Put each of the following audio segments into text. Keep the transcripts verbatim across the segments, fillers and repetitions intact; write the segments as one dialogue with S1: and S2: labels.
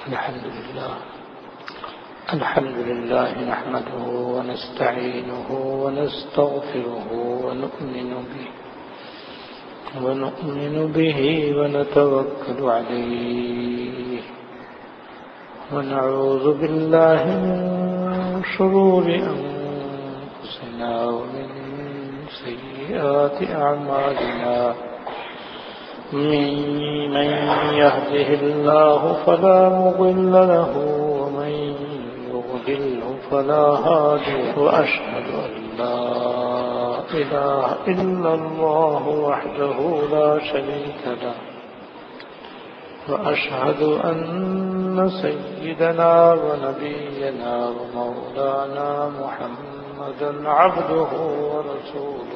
S1: الحمد لله الحمد لله نحمده ونستعينه ونستغفره ونؤمن به ونؤمن به ونتوكل عليه ونعوذ بالله من شرور أنفسنا ومن سيئات أعمالنا من يهده الله فلا مضل له ومن يضلله فلا هادي له وأشهد أن لا إله إلا الله وحده لا شريك له وأشهد أن سيدنا ونبينا ومولانا محمدا عبده ورسوله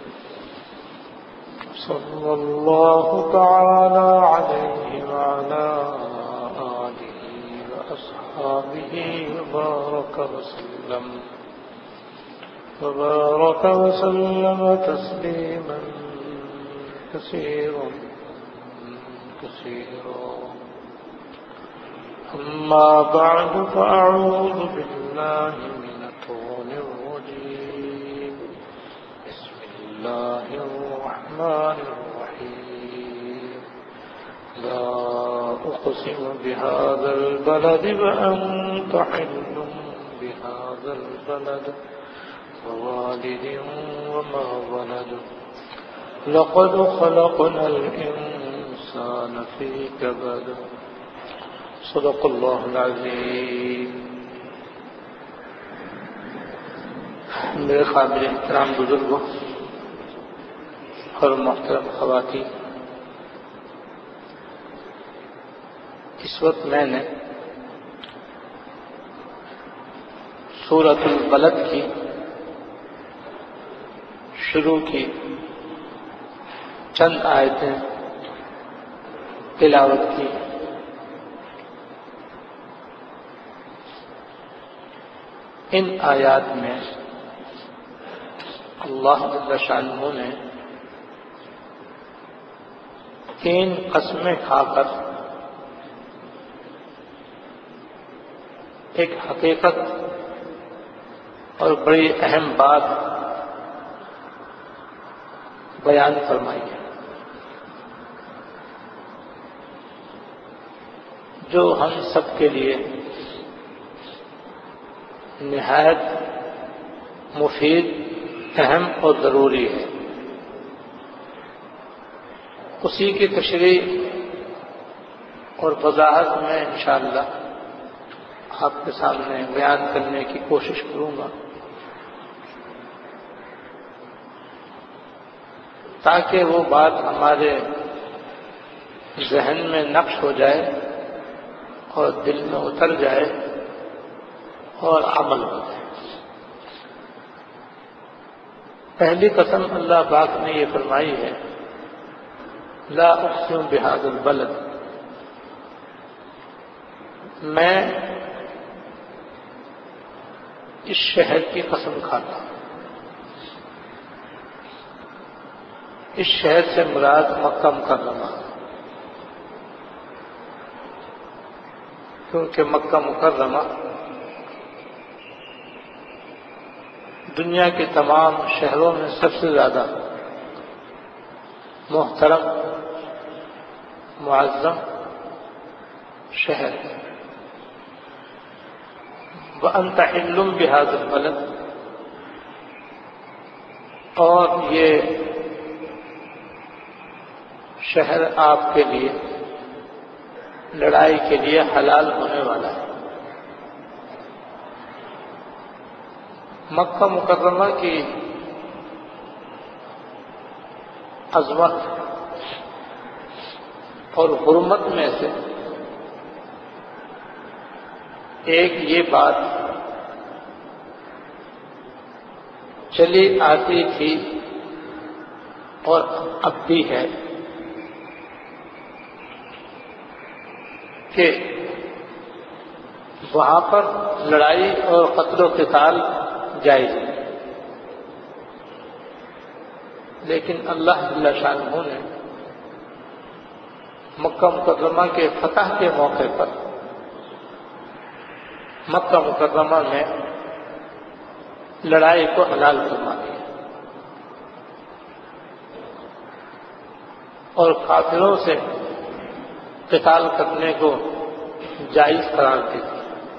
S1: صلى الله تعالى عليه وعلى آله وأصحابه وبارك وسلم وبارك وسلم تسليما كثيرا كثيرا أما بعد فأعوذ بالله من الشيطان الرجيم بسم الله الرحمن الرحيم لا أقسم بهذا البلد وأنت حل بهذا البلد ووالد وما ولد لقد خلقنا الإنسان في كبد صدق الله العظيم. میرے قابل احترام بزرگوں اور محترم خواتین، اس وقت میں نے سورۃ البلد کی شروع کی چند آیتیں تلاوت کی. ان آیات میں اللہ جل شانہ نے تین قسمیں کھا کر ایک حقیقت اور بڑی اہم بات بیان فرمائی ہے، جو ہم سب کے لیے نہایت مفید، اہم اور ضروری ہے. اسی کی تشریح اور وضاحت میں انشاءاللہ آپ کے سامنے بیان کرنے کی کوشش کروں گا، تاکہ وہ بات ہمارے ذہن میں نقش ہو جائے اور دل میں اتر جائے اور عمل ہو جائے. پہلی قسم اللہ پاک نے یہ فرمائی ہے، لا اقسم بہذا البلد، میں اس شہر کی قسم کھاتا ہوں. اس شہر سے مراد مکہ مکرمہ، کیونکہ مکہ مکرمہ دنیا کے تمام شہروں میں سب سے زیادہ محترم، معظم شہر ہے. وَأَنْتَ حِلٌّ بِهَذَا الْبَلَدِ، اور یہ شہر آپ کے لیے لڑائی کے لیے حلال ہونے والا ہے. مکہ مکرمہ کی عظمت اور حرمت میں سے ایک یہ بات چلی آتی تھی اور اب بھی ہے کہ وہاں پر لڑائی اور قتل و قتال جائز ہے، لیکن اللہ جل شانہ نے مکہ مکرمہ کے فتح کے موقع پر مکہ مکرمہ میں لڑائی کو حلال فرما دیا اور کافروں سے قتال کرنے کو جائز قرار دے دیا۔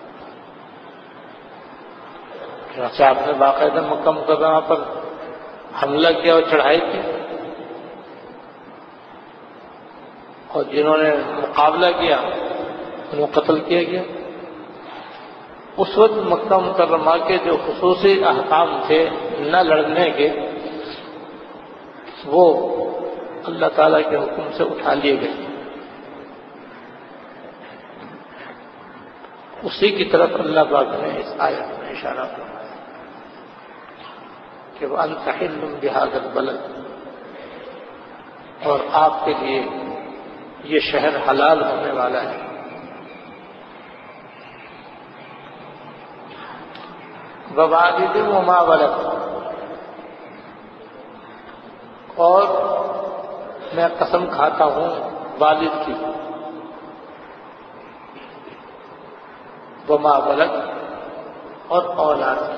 S1: چنانچہ آپ نے باقاعدہ مکہ مکرمہ پر حملہ کیا اور چڑھائی کی، اور جنہوں نے مقابلہ کیا انہیں قتل کیا گیا۔ اس وقت مکہ مکرمہ کے جو خصوصی احکام تھے نہ لڑنے کے، وہ اللہ تعالیٰ کے حکم سے اٹھا لیے گئے۔ اسی کی طرف اللہ پاک نے اس آیت میں اشارہ فرمایا کہ وَأَنْتَ حِلٌّ بِهَٰذَا الْبَلَدِ، اور آپ کے لیے یہ شہر حلال ہونے والا ہے۔ وَوَالِدٍ وَمَا وَلَدَ، اور میں قسم کھاتا ہوں والد کی، وما ولد، اور اولاد کی۔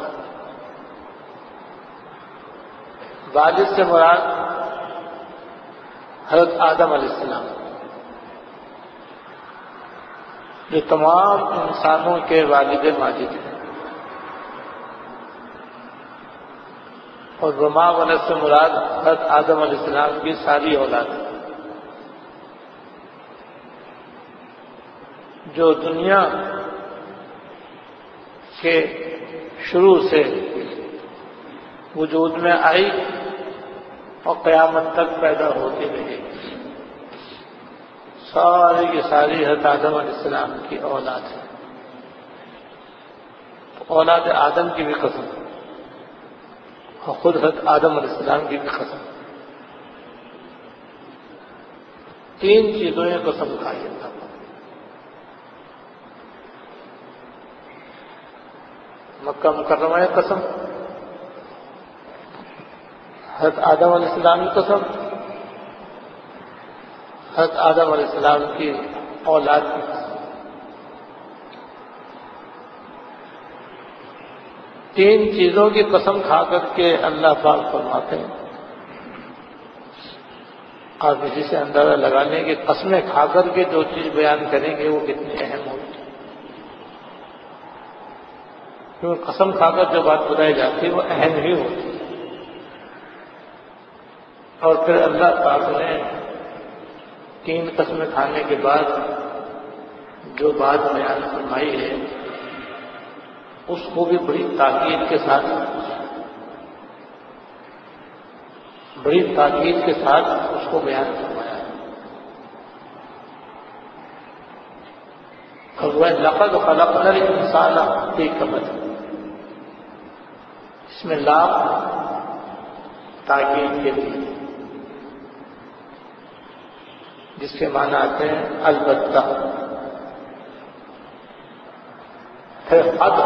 S1: والد سے مراد حضرت آدم علیہ السلام، جو تمام انسانوں کے والد ماجد ہیں، اور وما ولد سے مراد حضرت آدم علیہ السلام کی ساری اولاد، جو دنیا کے شروع سے وجود میں آئی اور قیامت تک پیدا ہوتی رہی، ساری کی ساری حضرت آدم علیہ السلام کی اولاد ہے۔ اولاد آدم کی بھی قسم اور خود حضرت آدم علیہ السلام کی بھی قسم، تین چیزوں نے قسم کھائی اللہ کو۔ مکہ مکرمہ کی قسم، حضرت آدم علیہ السلام کی قسم، حضرت آدم علیہ السلام کی اولاد کی قسم۔ تین چیزوں کی قسم کھا کر کے اللہ پاک فرماتے ہیں، آپ اسی سے اندازہ لگا لیں کہ قسمیں کھا کر کے جو چیز بیان کریں گے وہ کتنی اہم ہوگی، کیونکہ قسم کھا کر جو بات بتائی جاتی ہے وہ اہم ہی ہوتی ہے۔ اور پھر اللہ پاک نے تین قسمیں کھانے کے بعد جو بات بیان فرمائی ہے اس کو بھی بڑی تاکید کے ساتھ بڑی تاکید کے ساتھ اس کو بیان فرمایا ہے۔ اور وہ لقد خلقنا الانسان فی کبد، اس میں لام تاکید کے لیے، جس کے معنی آتے ہیں البتہ، پھر قد،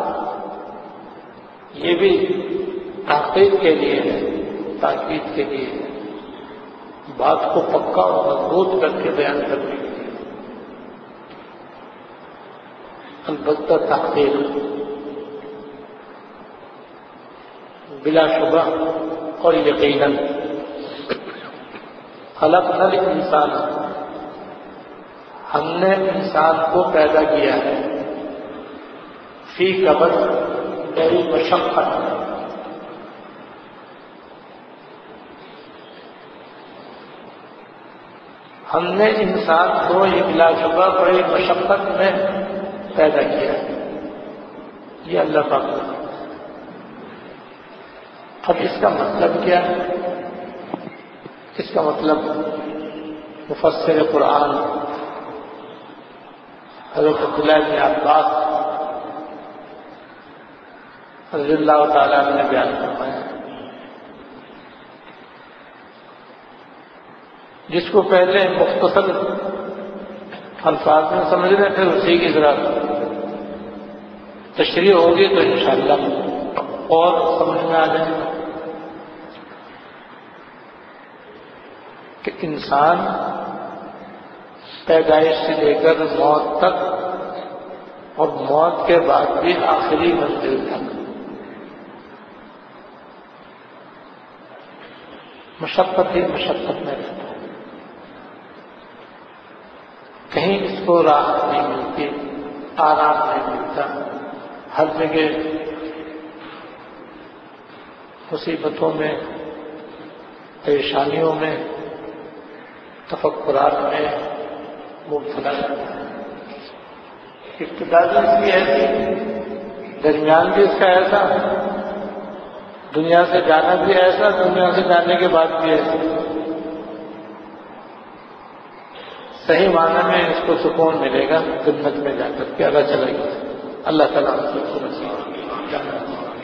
S1: یہ بھی تحقیق کے لیے ہے، تاکید کے لیے ہے، بات کو پکا اور مضبوط کر کے بیان کرنے کے لیے، البتہ تحقیق، بلا شبہ اور یقیناً، خلقنا الانسان، ہم نے انسان کو پیدا کیا ہے، فی کبد، بڑی مشقت، ہم نے انسان کو یہ بلا شبہ بڑی مشقت میں پیدا کیا ہے، یہ اللہ پاک نے۔ اب اس کا مطلب کیا ہے؟ اس کا مطلب مفسر قرآن حضرت عبداللہ بن عباس رضی اللہ تعالیٰ عنہ نے بیان فرمایا، جس کو پہلے مختصر الفاظ میں سمجھ لیں، پھر اسی کی ذرا تشریح ہوگی تو انشاءاللہ اور سمجھ میں آ جائے گا کہ انسان پیدائش سے لے کر موت تک اور موت کے بعد بھی آخری منزل تک مشقت ہی مشقت میں رہتا ہے. کہیں اس کو راحت نہیں ملتی، آرام نہیں ملتا، ہر جگہ مصیبتوں میں، پریشانیوں میں، تفکرات میں مبتلا رہتا ہے. ابتدا بھی اس کی ایسی، درمیان بھی اس کا ایسا، دنیا سے جانا بھی ایسا، دنیا سے جانے کے بعد بھی ایسا. صحیح معنی میں اس کو سکون ملے گا جنت میں جا کر کے، اللہ چلے گا. اللہ تعالیٰ ہم سب کو نصیب جانا.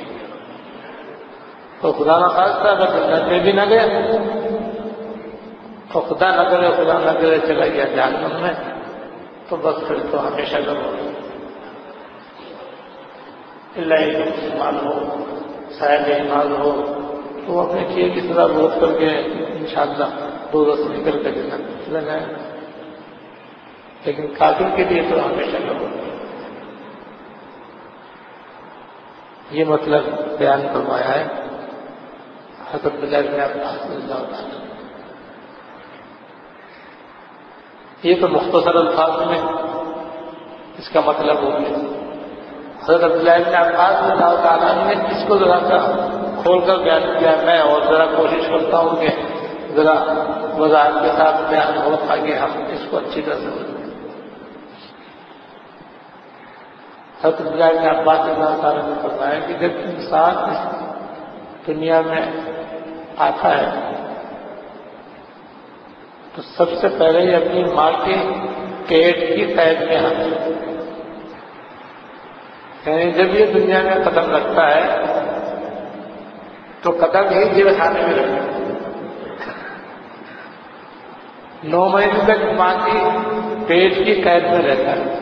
S1: تو خدا نہ خواستہ اگر جنت میں بھی نہ گیا تو خدا نہ کرے خدا نہ کرے چلا گیا جہنم میں، تو بس پھر تو ہمیشہ لگو اللہ ہی مسلمان ہو، صاحب ایمان ہو تو وہ اپنے کیے کی سزا بھوگ کر کے انشاءاللہ دو رس نکل کر جنت میں چلا جائے. لیکن کافر کے لیے تو ہمیشہ لگو. یہ مطلب بیان فرمایا ہے حضرت بلال بن عباس رضی اللہ تعالیٰ. یہ تو مختصر الفاظ میں اس کا مطلب ہو گیا. حضرت عبداللہ بن عباس رضی اللہ تعالیٰ نے اس کو ذرا سا کھول کر بیان کیا. میں اور ذرا کوشش کرتا ہوں کہ ذرا وضاحت کے ساتھ بیان ہو تاکہ ہم اس کو اچھی طرح سمجھ لیں. حضرت عبداللہ بن عباس رضی اللہ تعالیٰ نے فرمایا کہ جب انسان اس دنیا میں آتا ہے تو سب سے پہلے یہ اپنی ماں کے پیٹ کی قید میں آتا ہے. یعنی جب یہ دنیا میں قدم رکھتا ہے تو قدم ہی جیل خانے میں رکھتا ہے. نو مہینے تک ماں کی پیٹ کی قید میں رہتا ہے.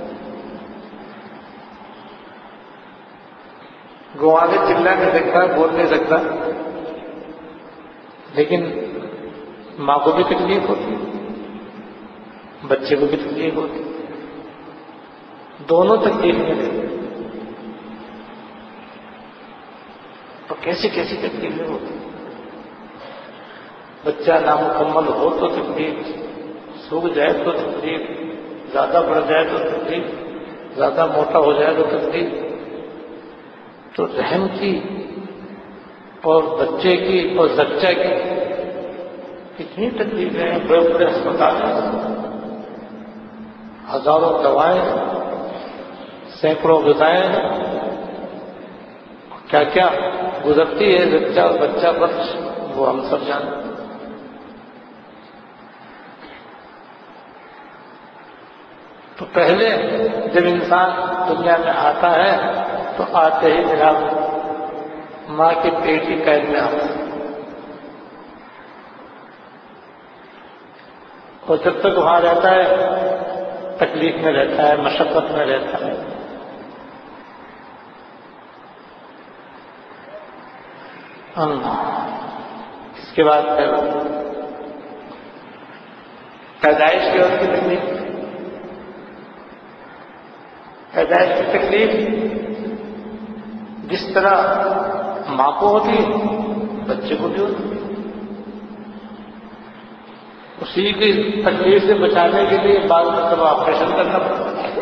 S1: گوا میں چلا نہیں سکتا، بول نہیں سکتا، لیکن ماں کو بھی تکلیف ہوتی، بچے کو بھی تکلیف ہوتی، دونوں تکلیف میں رہتے. تو کیسی کیسی تکلیفیں ہوتی. بچہ نامکمل ہو تو تکلیف، سوکھ جائے تو تکلیف، زیادہ بڑھ جائے تو تکلیف، زیادہ موٹا ہو جائے تو تکلیف. تو رحم کی اور بچے کی اور زچہ کی کتنی تکلیفیں ہیں. بڑے بڑے ہسپتال ہیں، ہزاروں دوائیں ہیں، سینکڑوں غذائیں ہیں، کیا کیا گزرتی ہے بچہ اور بچہ بخش، وہ ہم سب جانتے ہیں. تو پہلے جب انسان دنیا میں آتا ہے تو آتے ہی جناب ماں کے پیٹ کی قید میں آتا ہے. اور جب تک وہاں رہتا ہے تکلیف میں رہتا ہے، مشقت میں رہتا ہے. اس کے بعد پھر پیدائش کے وقت کی تکلیف. پیدائش کی تکلیف جس طرح ماں کو ہوتی ہے بچے کو بھی ہوتی ہے. اسی کی تکلیف سے بچانے کے لیے بعض مرتبہ آپریشن کرنا پڑتا ہے.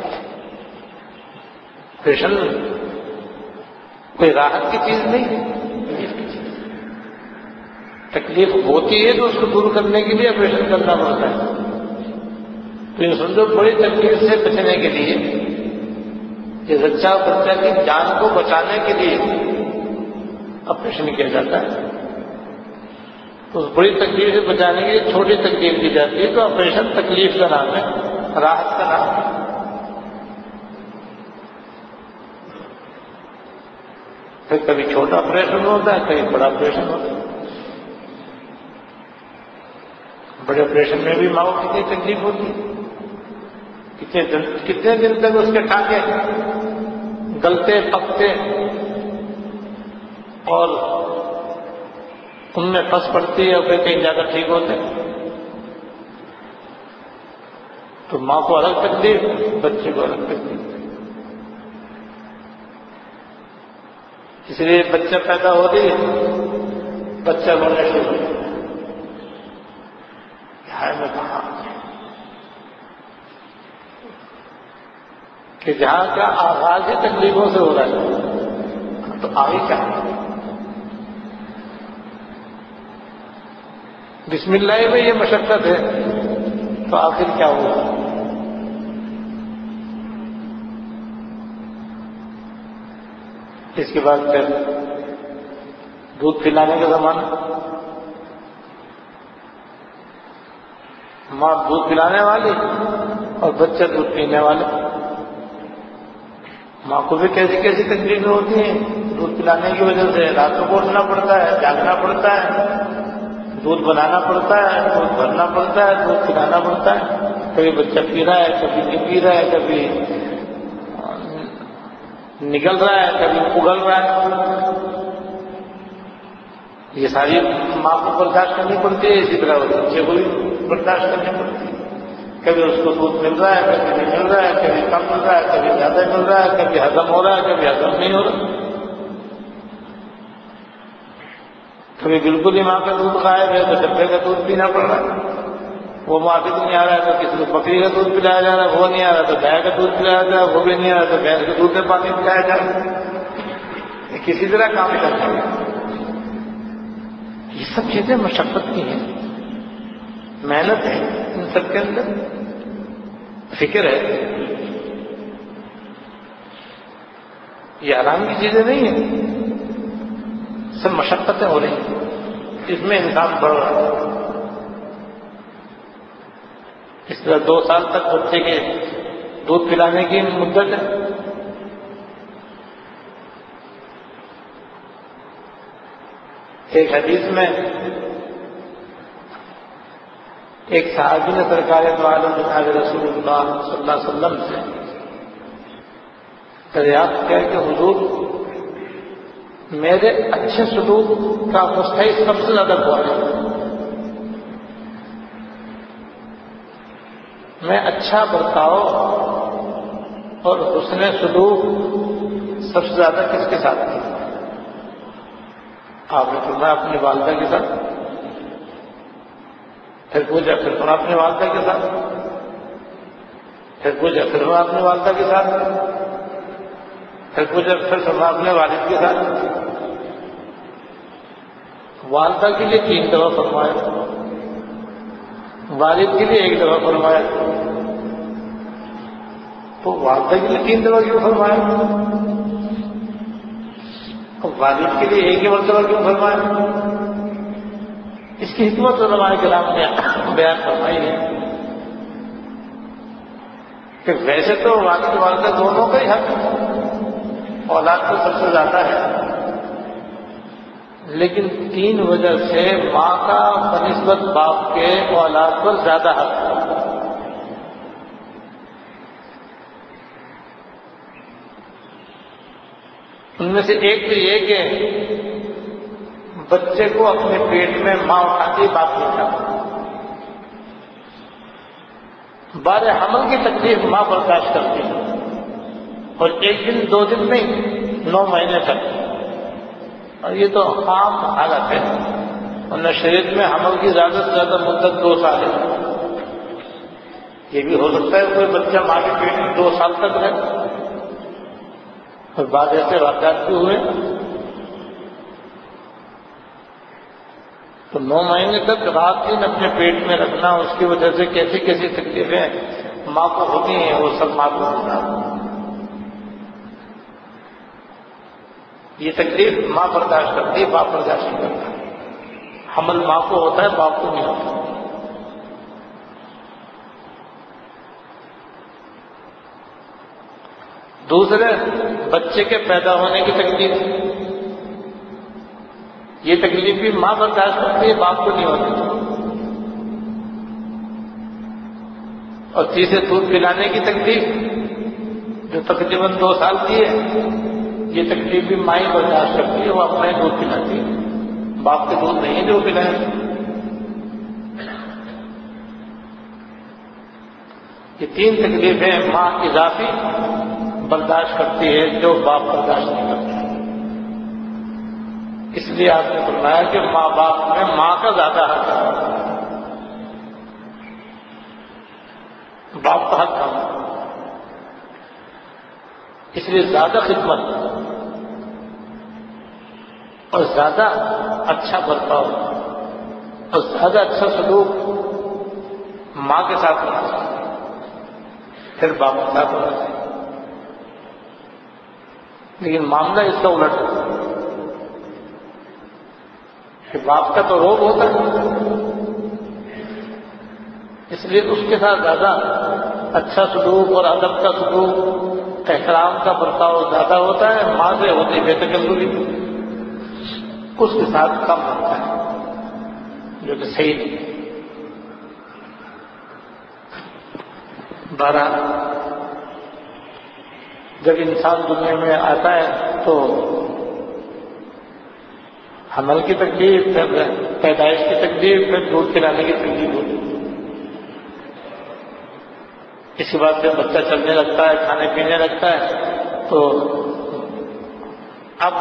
S1: آپریشن کوئی راحت کی چیز نہیں ہے، تکلیف کی چیز. تکلیف ہوتی ہے تو اس کو دور کرنے کے لیے آپریشن کرنا پڑتا ہے. تو یہ سمجھو بڑی تکلیف سے بچنے کے لیے، یہ بچہ بچہ کی جان کو بچانے کے لیے آپریشن کیا جاتا ہے. تو اس بڑی تکلیف سے بچانے کے لیے چھوٹی تکلیف دی جاتی ہے. تو آپریشن تکلیف کا نام ہے، راحت کا نام ہے. پھر کبھی چھوٹا آپریشن ہوتا ہے، کبھی بڑا آپریشن ہوتا ہے. بڑے آپریشن میں بھی ماں کو کتنی تکلیف ہوتی ہے. کتنے دن کتنے دن تک اس کے ٹانکے گلتے پکتے اور ان میں پھنس پڑتی ہے اور پھر کہیں جا کر ٹھیک ہوتے ہیں. تو ماں کو الگ تکلیف، بچے کو الگ تکلیف. اس لیے بچہ پیدا ہوتے ہی بچہ رونے شروع ہو جاتا ہے میں کہاں کہ جہاں کا آغاز ہی تکلیفوں سے ہو رہا ہے تو آگے کیا؟ بسم اللہ میں یہ مشقت ہے تو آخر کیا ہوگا؟ اس کے بعد پھر دودھ پلانے کا زمانہ، ماں دودھ پلانے والی اور بچہ دودھ پینے والا۔ ماں کو بھی کیسی کیسی تکلیفیں ہوتی ہیں دودھ پلانے کی وجہ سے، رات کو اٹھنا پڑتا ہے، جاگنا پڑتا ہے، دودھ بنانا پڑتا ہے، دودھ بھرنا پڑتا ہے، دودھ پلانا پڑتا ہے۔ کبھی بچہ پی رہا ہے، کبھی نہیں پی رہا ہے، کبھی نکل رہا ہے، کبھی اگل رہا ہے۔ یہ ساری ماں کو برداشت کرنی پڑتی ہے، اسی طرح بچے کو بھی برداشت کرنی پڑتی ہے۔ کبھی اس کو دودھ مل رہا ہے، کبھی نہیں مل رہا ہے، کبھی کم مل رہا ہے، کبھی زیادہ مل رہا ہے، کبھی ہضم ہو رہا ہے، کبھی ہضم نہیں ہو رہا۔ کبھی بالکل ہی ماں کا دودھ غائب ہے تو ڈبے کا دودھ پینا پڑ رہا ہے۔ وہ معافی نہیں آ رہا ہے تو کسی کو بکری کا دودھ پلایا جا رہا ہے، وہ نہیں آ رہا تو گائے کا دودھ پلایا جا رہا ہے، وہ بھی نہیں آ رہا تو بھینس کے دودھ میں پانی پلایا جا رہا ہے۔ کسی طرح کام کرنا ہے۔ یہ سب چیزیں مشقت کی ہیں، محنت ہے، ان سب کے اندر فکر ہے۔ یہ آرام کی چیزیں نہیں ہیں، سب مشقتیں ہو رہی ہیں، اس میں انسان بڑھ رہا ہے۔ اس طرح دو سال تک بچے کے دودھ پلانے کی مدت ہے۔ ایک حدیث میں ایک صحابی نے سرکار دو عالم جناب رسول اللہ صلی اللہ علیہ وسلم سے دریافت کیا کہ حضور میرے اچھے سلوک کا مستحق سب سے زیادہ کون ہے؟ میں اچھا برتاؤ اور حسن سلوک سب سے زیادہ کس کے ساتھ ہے؟ آپ نے فرمایا اپنی والدہ کے ساتھ۔ پھر پوچھا پھر فرمایا اپنی والدہ کے ساتھ۔ پھر پوچھا پھر فرمایا اپنی والدہ کے ساتھ۔ پھر پوچھا پھر فرمایا اپنے والد کے ساتھ۔ والدہ کے لیے تین دفعہ فرمایا، والد کے لیے ایک دفعہ فرمایا، تو والدہ کے لیے تین دفعہ کیوں فرمایا؟ والد کے لیے ایک ہی مرتبہ کیوں فرمایا؟ اس کی حکمت علماء کرام نے بیان فرمائی ہے کہ ویسے تو والد والدہ دونوں کا ہی حق اولاد کو سب سے زیادہ ہے، لیکن تین وجہ سے ماں کا بنسبت باپ کے اولاد پر زیادہ حق ہے۔ ان میں سے ایک تو یہ کہ بچے کو اپنے پیٹ میں ماں اٹھاتی باپ نہیں اٹھاتا، بارہ حمل کی تکلیف ماں برداشت کرتی ہے، اور ایک دن دو دن نہیں، نو مہینے تک۔ اور یہ تو عام حالت ہے، ورنہ شریعت میں حمل کی زیادہ سے زیادہ مدت دو سال ہے۔ یہ بھی ہو سکتا ہے کوئی بچہ ماں کے پیٹ میں دو سال تک رہے، اور بعد ایسے واقعات بھی ہوئے تو نو مہینے تک رات دن اپنے پیٹ میں رکھنا، اس کی وجہ سے کیسی کیسی تکلیفیں ماں کو ہوتی ہیں وہ سب ماں کو ہوتا ہے۔ یہ تکلیف ماں برداشت کرتی ہے، باپ برداشت نہیں کرتا۔ حمل ماں کو ہوتا ہے، باپ کو نہیں ہوتا۔ دوسرے بچے کے پیدا ہونے کی تکلیف، یہ تکلیف بھی ماں برداشت کرتی ہے، باپ کو نہیں ہوتی۔ اور تیسرے دودھ پلانے کی تکلیف جو تقریباً دو سال کی ہے، یہ تکلیف بھی ماں ہی برداشت کرتی ہے، وہ اپنا ہی دودھ پلاتی ہے، باپ کے دودھ نہیں ہے جو پلائیں۔ یہ تین تکلیفیں ماں اضافی برداشت کرتی ہے جو باپ برداشت نہیں کرتا۔ اس لیے آپ نے فرمایا کہ ماں باپ میں ماں کا زیادہ حق ہے، باپ کا حق کم، اس لیے زیادہ خدمت اور زیادہ اچھا برتاؤ اور زیادہ اچھا سلوک ماں کے ساتھ ہونا چاہیے، پھر باپ کے ساتھ ہونا چاہیے۔ لیکن معاملہ اس کا الٹ ہے کہ باپ کا تو روب ہوتا ہے، اس لیے اس کے ساتھ زیادہ اچھا سلوک اور ادب کا سلوک، احترام کا برتاؤ زیادہ ہوتا ہے، ماں سے ہوتی بے تکلفی اس کے ساتھ کم ہوتا ہے، جو کہ صحیح نہیں۔ بارہ جب انسان دنیا میں آتا ہے تو حمل کی تکلیف، پھر پیدائش کی تکلیف، پھر دودھ پلانے کی تکلیف ہوتی ہے، اس کے بعد پھر بچہ چلنے لگتا ہے، کھانے پینے لگتا ہے، تو اب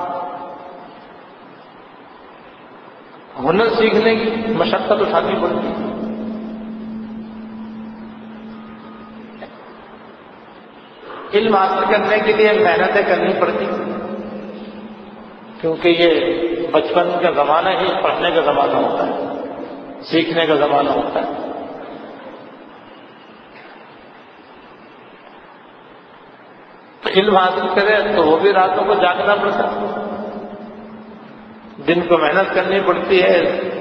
S1: ہنر سیکھنے کی مشقت اٹھانی پڑتی ہے، علم حاصل کرنے کے لیے محنتیں کرنی پڑتی، کیونکہ یہ بچپن کا زمانہ ہی پڑھنے کا زمانہ ہوتا ہے، سیکھنے کا زمانہ ہوتا ہے۔ تو علم حاصل کرے تو وہ بھی راتوں کو جاگنا پڑتا ہے، دن کو محنت کرنی پڑتی ہے،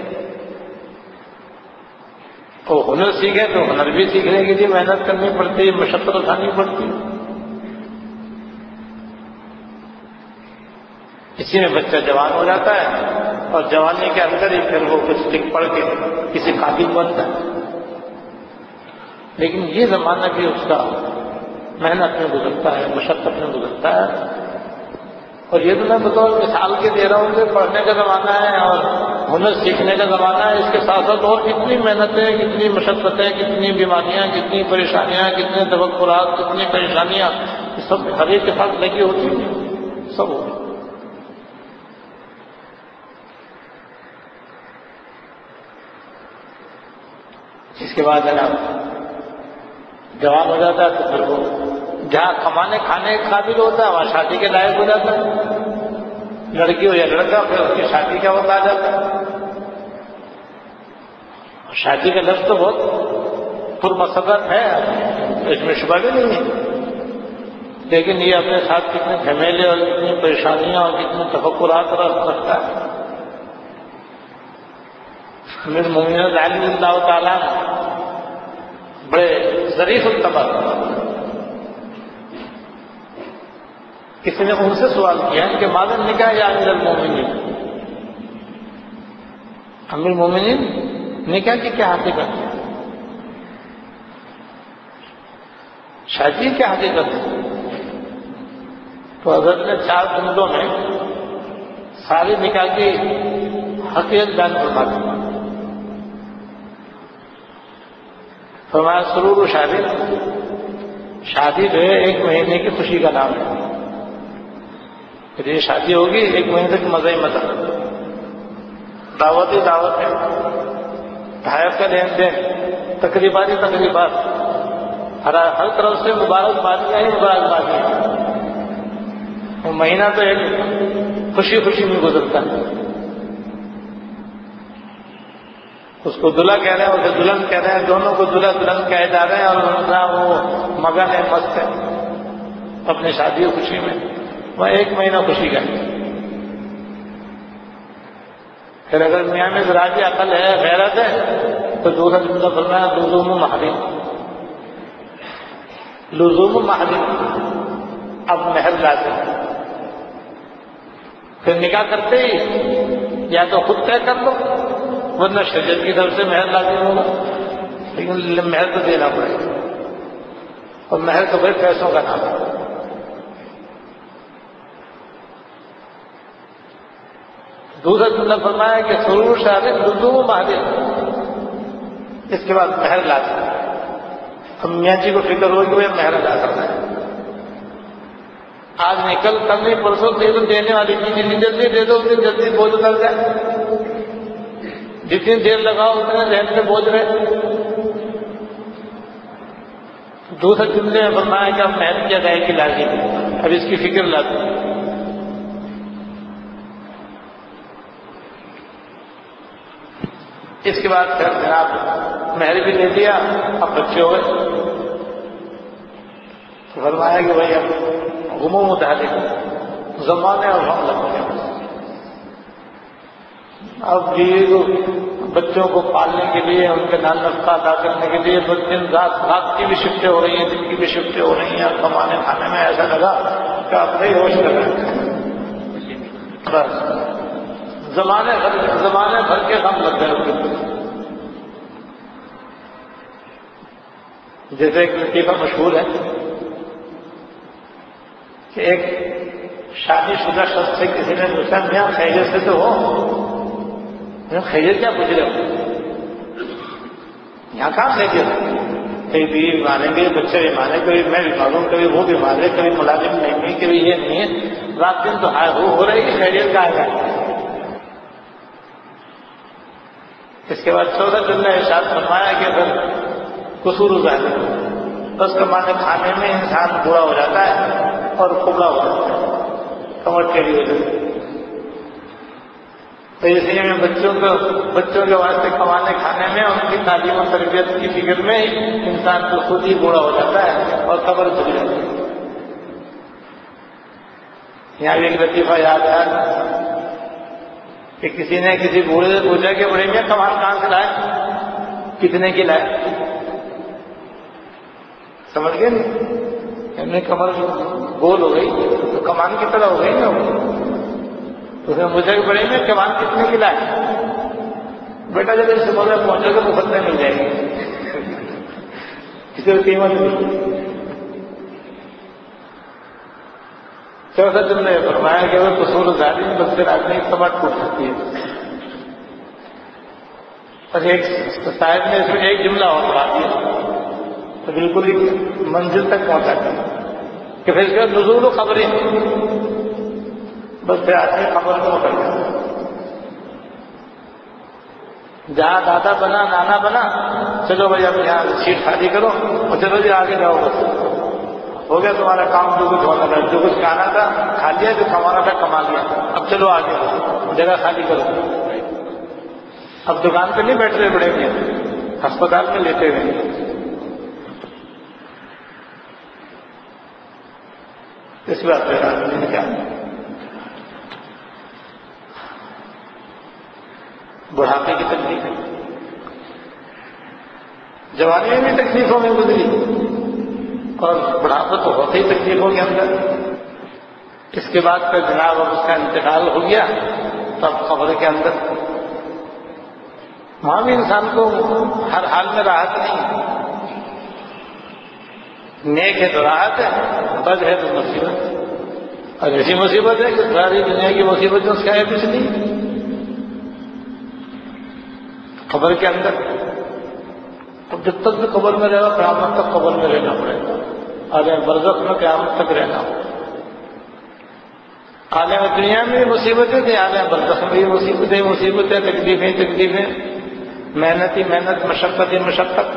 S1: تو ہنر سیکھے تو ہنر بھی سیکھنے کے لیے محنت کرنی پڑتی ہے، مشقت اٹھانی پڑتی ہے۔ اسی میں بچہ جوان ہو جاتا ہے اور جوانی کے اندر ہی پھر وہ کچھ لکھ پڑھ کے کسی قابل بنتا ہے، لیکن یہ زمانہ بھی اس کا محنت میں گزرتا ہے، مشقت میں گزرتا ہے۔ اور یہ تو میں بطور مثال کے دے رہا ہوں کہ پڑھنے کا زمانہ ہے اور ہنر سیکھنے کا زمانہ ہے، اس کے ساتھ ساتھ اور کتنی محنتیں، کتنی مشقتیں، کتنی بیماریاں، کتنی پریشانیاں، کتنے توقعات، کتنی پریشانیاں سب ہر ایک کے ساتھ لگی ہوتی ہیں، سب ہوتی۔ اس کے بعد جناب جوان ہو جاتا ہے تو پھر وہ جہاں کمانے کھانے کے قابل ہوتا ہے وہاں شادی کے لائق ہو جاتا ہے، لڑکی ہو یا لڑکا، پھر اس کی شادی کا وقت آ جاتا ہے۔ شادی کا لفظ تو بہت پرمسرت ہے، اس میں شبہ بھی نہیں ہے، لیکن یہ اپنے ساتھ کتنے جھمیلے اور کتنی پریشانیاں اور کتنے تفکرات رکھتا ہے۔ امیر المومنین علی رضی اللہ تعالیٰ بڑے ظریف الطبع، کسی نے ان سے سوال کیا کہ ماذا نکاح یا امیر المومنین، امیر المومنین نکاح کی کیا حقیقت ہے، شادی کی کیا حقیقت ہے؟ تو حضرت نے چار جملوں میں ساری نکاح کی حقیقت بیان فرما دی۔ فرمایا سرور و شادی، شادی جو ہے ایک مہینے کی خوشی کا نام ہے، پھر یہ شادی ہوگی ایک مہینے تک مزہ ہی مزہ، دعوت ہی دعوت ہے، تحائف کا لین دین، تقریبات ہی تقریبات، ہر ہر طرف سے مبارکبادیاں ہی مبارکبادیاں، وہ مہینہ تو ایک خوشی خوشی میں گزرتا ہے۔ اس کو دلہا کہہ رہے ہیں، اسے دلہن کہہ رہے ہیں، دونوں کو دلہا دلہن کہے جا رہے ہیں، اور انسان وہ مگن ہے، مست ہے اپنی شادی و خوشی میں، وہ ایک مہینہ خوشی کا ہے۔ پھر اگر میاں میں ذراعی عقل ہے، غیرت ہے، تو دوسرا جملہ فرمایا لزوم محرم، لزوم محرم، اب مہر لازم ہے۔ پھر نکاح کرتے ہی یا تو خود طے کر لو ورنہ شریعت کی طرف سے مہر لازم ہوگا، لیکن مہر تو دینا پڑے گا، اور مہر تو پھر پیسوں کا نام ہے۔ دوسرا جملہ فرمایا کہ سرور شادی لزوم محرم، اس کے بعد مہر لازم ہے۔ اب میاں جی کو فکر ہوگی کہ مہر ادا کرنا ہے، آج نہیں کل کل نہیں پرسوں دے دو، دینے والی چیز جتنی جلدی دے دو اتنی جلدی بوجھ اتر جائے، جتنی دیر لگاؤ اتنے ذہن میں بوجھ رہے۔ دوسرے جملے میں فرمایا کہ اب محنت کی ادائیگی لازم ہے، اب اس کی فکر لازم ہے۔ اس کے بعد پھر جناب مہر بھی لے دیا، اب بچے ہو گئے تو فرمایا کہ بھائی اب گمو متعلق زمانے اور ہم لگتے ہیں، اب بیوی کو بچوں کو پالنے کے لیے ان کے نان نفقہ ادا کرنے کے لیے دن رات رات کی بھی شفٹیں ہو رہی ہیں، دن کی بھی شفٹیں ہو رہی ہیں، اور کمانے کھانے میں ایسا لگا کہ اپنے ہی ہوش لگا بس زمانے بھر زمانے بھر کے غم لگ گئے ان کے۔ جیسے ایک لطیفہ مشہور ہے کہ ایک شادی شدہ شخص سے کسی نے پوچھا میاں خیریت سے تو ہو؟ خیریت کیا پوچھ رہے ہو؟ یہاں کہاں خیریت؟ کبھی بیوی بیمار ہے، کبھی بچے بیمار ہے، کبھی میں بیمار ہوں، کبھی وہ بیمار ہے، کبھی ملازم نہیں ہے، کبھی یہ نہیں ہے، رات دن تو ہائے ہو ہو رہی ہے، خیریت کا ہے۔ اس کے بعد چودہ دن نے ارشاد فرمایا کہ پھر قصور ظاہر بس کمانے کھانے میں انسان بوڑھا ہو جاتا ہے اور کبلا ہو جاتا ہے کمر ٹیڑھی ہو جاتی ہے۔ تو اس لیے میں بچوں کو بچوں کے واسطے کمانے کھانے میں ان کی تعلیم و تربیت کی فکر میں انسان کو خود ہی بوڑھا ہو جاتا ہے اور قبر جھک جاتی ہے۔ یہاں ایک لطیفہ یاد ہے کہ کسی نے کسی بوڑھے سے پوچھا کہ بڑے میاں کمال کہاں سے لائے؟ کتنے کی لائے؟ سمجھ گئے نہیں؟ ہم نے کمر گول ہو گئی تو کمان کی طرح ہو گئی نا، تو اس نے مجھے بڑے میں کمان کتنے کی لائے؟ بیٹا جب اس صبح میں پہنچے گا مفت میں مل جائے گی، کسی کو قیمت نہیں۔ چوتھا دن نے فرمایا کہ وہ قصور ظاہری بس پھر آدمی کی کمر ٹوٹ سکتی ہے۔ اور ایک صاحب نے اس میں ایک جملہ اور پڑھا دیا تو بالکل ہی منزل تک پہنچا دیا کہ پھر اس کے نزول و خبریں بس پھر آدمی خبر کو اتر گیا، جہاں دادا بنا نانا بنا، چلو بھائی اب یہاں سیٹ خالی کرو اور چلو جی آگے جاؤ، بس ہو گیا تمہارا کام، جو کچھ ہونا تھا، جو کچھ کھانا تھا کھا لیا، جو کمانا تھا کما لیا، اب چلو آگے جگہ خالی کرو۔ اب دکان پہ نہیں بیٹھ رہے بڑے میں، ہسپتال میں لیتے ہوئے۔ اس بات پہ آدمی نے کیا بڑھاپے کی تکلیف ہے، جوانی میں بھی تکلیفوں میں گزری اور بڑھاپا تو ہوتے ہی تکلیفوں کے اندر۔ اس کے بعد پھر جناب اب اس کا انتقال ہو گیا، تب قبر کے اندر وہاں بھی انسان کو ہر حال میں راحت نہیں، نیک ہے تو راحت ہے، بد ہے تو مصیبت، اور ایسی مصیبت ہے کہ ساری دنیا کی مصیبتوں سے ہے کچھ نہیں۔ قبر کے اندر اب جب تک بھی قبر میں رہے گا قیامت تک قبر میں رہنا پڑے گا، عالم برزخ میں قیامت تک رہنا ہوگا۔ عالم دنیا میں بھی مصیبتیں تھیں، عالم برزخ میں بھی مصیبتیں مصیبتیں تکلیفیں تکلیفیں، محنت ہی محنت، مشقت ہی مشقت۔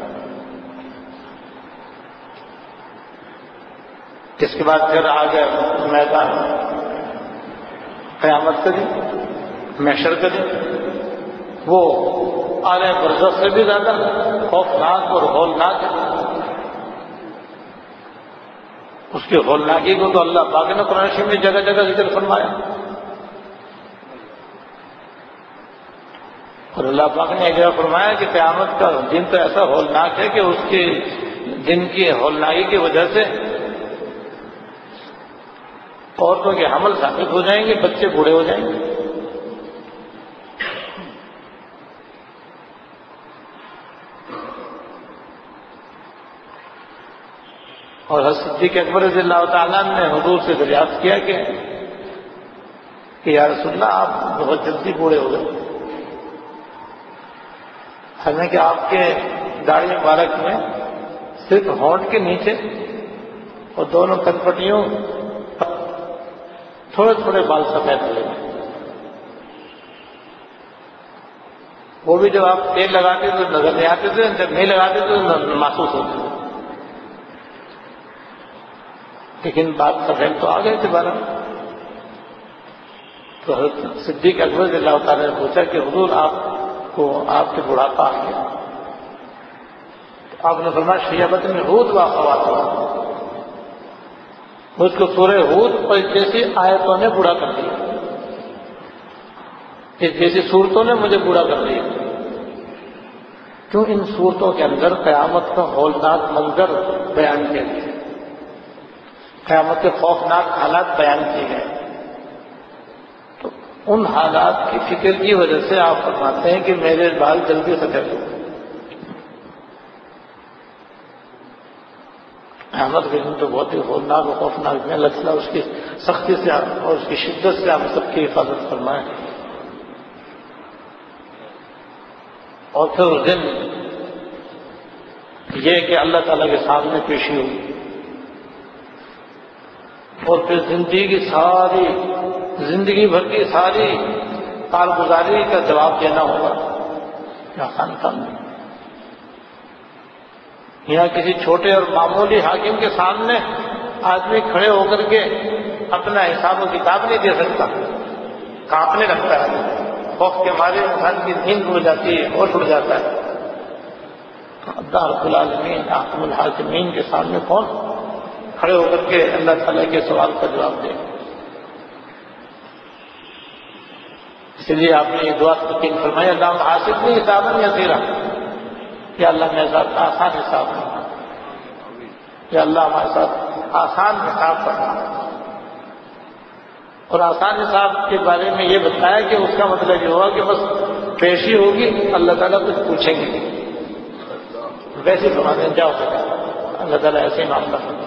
S1: اس کے بعد پھر آ گئے میدان قیامت کا دن، محشر کا دن، وہ عالم برزخ سے بھی زیادہ خوفناک اور ہولناک ہے۔ اس کی ہولناکی کو تو اللہ پاک نے قرآن شریف میں جگہ جگہ ذکر فرمایا، اور اللہ پاک نے ایک جگہ فرمایا کہ قیامت کا دن تو ایسا ہولناک ہے کہ اس کے دن کی ہولناکی کی وجہ سے عورتوں کے حمل ثابت ہو جائیں گے، بچے بوڑھے ہو جائیں گے۔ اور حضرت صدیق اکبر رضی اللہ تعالیٰ نے حضور سے دریافت کیا کہ کہ یا رسول اللہ آپ بہت جلدی بوڑھے ہو گئے، حالانکہ آپ کے داڑھی مبارک میں صرف ہونٹ کے نیچے اور دونوں کنپٹیوں تھوڑے تھوڑے بال سفید ہوئے، وہ بھی جب آپ تیل لگاتے تو نظر نہیں آتے تھے، جب نہیں لگاتے تو محسوس ہوتے تھے، لیکن بات سفید تو آ گئے تھے بارہ۔ تو حضرت صدیق اکبر رضی اللہ تعالیٰ نے پوچھا کہ حضور آپ کو آپ کے بڑھاپا آ گیا؟ آپ نے فرمایا شیبت میں ہود و اخواتها، مجھ کو سورہ ہود اور جیسی آیتوں نے بوڑھا کر دیا، اس جیسی صورتوں نے مجھے بوڑھا کر دیا۔ کیوں؟ ان صورتوں کے اندر قیامت کا ہولناک منظر بیان کیا گیا، قیامت کے خوفناک حالات بیان کیے گئے، تو ان حالات کی فکر کی وجہ سے آپ فرماتے ہیں کہ میرے بال جلدی سفید ہو گئے۔ قیامت کے دن تو بہت ہی ہولناک و خوفناک ہے، اللہ تعالیٰ اس کی سختی سے اور اس کی شدت سے ہم سب کی حفاظت فرمائے۔ اور پھر اس دن یہ کہ اللہ تعالیٰ کے سامنے پیشی ہوگی، اور پھر زندگی کی ساری زندگی بھر کی ساری کارگزاری کا جواب دینا ہوگا۔ کیا آسان کام نہیں، یہاں کسی چھوٹے اور معمولی حاکم کے سامنے آدمی کھڑے ہو کر کے اپنا حساب و کتاب نہیں دے سکتا، کانپنے لگتا ہے، خوف کے مارے انسان کی نیند اڑ جاتی ہے، ہوش اڑ جاتا ہے۔ اللہ رب العالمین حاکم الحاکمین کے سامنے کون کھڑے ہو کر کے اللہ تعالیٰ کے سوال کا جواب دے؟ اس لیے آپ نے یہ دعا تلقین فرمائی، اللہ حاسبنی حسابا یسیرا، یا اللہ میرے ساتھ آسان حساب کرنا، یا اللہ ہمارے ساتھ آسان حساب کرنا۔ اور آسان حساب کے بارے میں یہ بتایا کہ اس کا مطلب یہ ہوگا کہ بس پیشی ہوگی، اللہ تعالیٰ کچھ پوچھیں گے، ویسے فرماتے ہیں جاؤ، اللہ تعالیٰ ایسے ہی معاملہ کرتا۔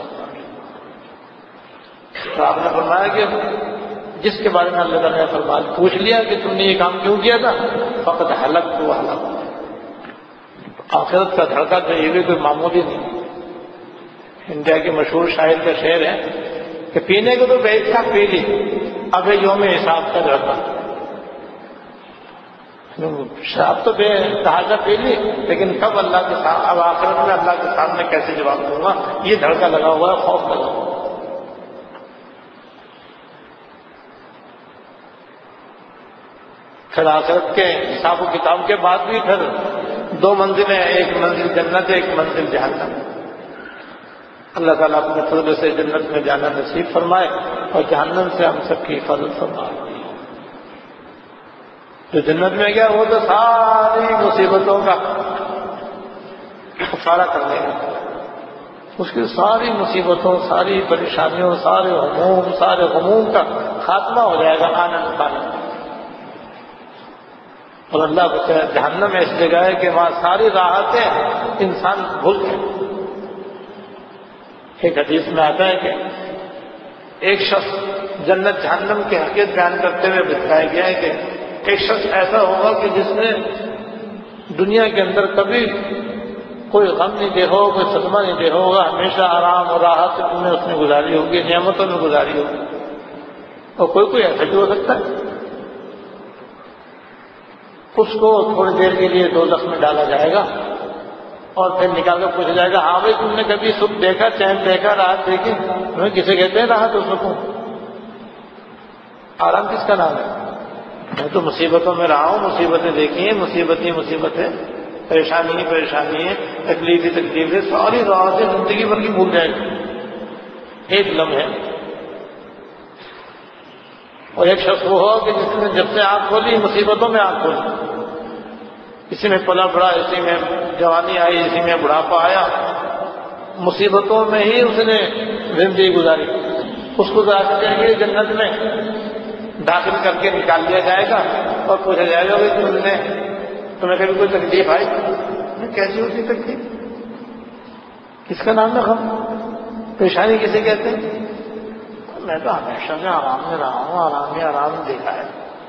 S1: تو آپ نے فرمایا کہ جس کے بارے میں اللہ تعالیٰ نے فرمایا پوچھ لیا کہ تم نے یہ کام کیوں کیا تھا، فقط ہلاک تو ہلاک۔ آخرت کا دھڑکا تو یہ بھی کوئی معمولی نہیں۔ انڈیا کے مشہور شاعر کا شعر ہے کہ پینے کو تو بیچ کا پی لی، اب یوم حساب کا دھڑکا۔ شراب تو بے تحاشا پی لی، لیکن کب اللہ کے سامنے، اب آخرت میں اللہ کے سامنے کیسے جواب دوں گا، یہ دھڑکا لگا ہوا ہے، خوف لگا ہوا ہے۔ پھر آخرت کے حساب و کتاب کے بعد بھی پھر دو منزلیں، ایک منزل جنت، ایک منزل جہنم۔ اللہ تعالیٰ اپنے فضل سے جنت میں جانا نصیب فرمائے اور جہنم سے ہم سب کی حفاظت فرمائے۔ تو جنت میں گیا وہ تو ساری مصیبتوں کا کفارہ کر دے گا، اس کی ساری مصیبتوں، ساری پریشانیوں، سارے ہموم، سارے غموم کا خاتمہ ہو جائے گا آنند پانے۔ اور اللہ کو جہنم ایسی جگہ ہے کہ وہاں ساری راحتیں انسان بھول گئے۔ ایک حدیث میں آتا ہے کہ ایک شخص جنت جہنم کی حقیقت بیان کرتے ہوئے بتایا گیا ہے کہ ایک شخص ایسا ہوگا کہ جس نے دنیا کے اندر کبھی کوئی غم نہیں دیکھا ہوگا، کوئی صدمہ نہیں دیکھا ہوگا، ہمیشہ آرام اور راحت میں اس نے گزاری ہوگی، نعمتوں میں گزاری ہوگی۔ اور کوئی کوئی ایسا بھی ہو سکتا ہے، اس کو تھوڑی دیر کے لیے دوزخ میں ڈالا جائے گا اور پھر نکال کر پوچھا جائے گا، ہاں بھائی تم نے کبھی سکھ دیکھا، چین دیکھا، راحت دیکھی؟ تمہیں کسے کہتے ہیں راحت اور سکون؟ آرام کس کا نام ہے؟ میں تو مصیبتوں میں رہا ہوں، مصیبتیں دیکھی ہیں، مصیبتیں مصیبتیں، پریشانی ہی پریشانی ہے، تکلیف ہی تکلیف ہے، ساری راحتیں زندگی بھر کی بھول جائے گی ایک لمحے۔ اور ایک شخص وہ ہو کہ جس نے جب سے آنکھ کھولی مصیبتوں میں آنکھ کھولی، اسی میں پلا بڑا، اسی میں جوانی آئی، اسی میں بڑھاپا آیا، مصیبتوں میں ہی اس نے زندگی گزاری۔ اس کو ذرا کہیں گے جنت میں داخل کر کے نکال لیا جائے گا اور پوچھا جائے گا کہ تم نے تمہیں کبھی کوئی تکلیف آئی؟ کیسی ہوتی تکلیف؟ کس کا نام ہے غم؟ پریشانی کسے کہتے ہیں؟ میں تو ہمیشہ سے آرام میں رہا ہوں، آرام ہی آرام دیکھا ہے۔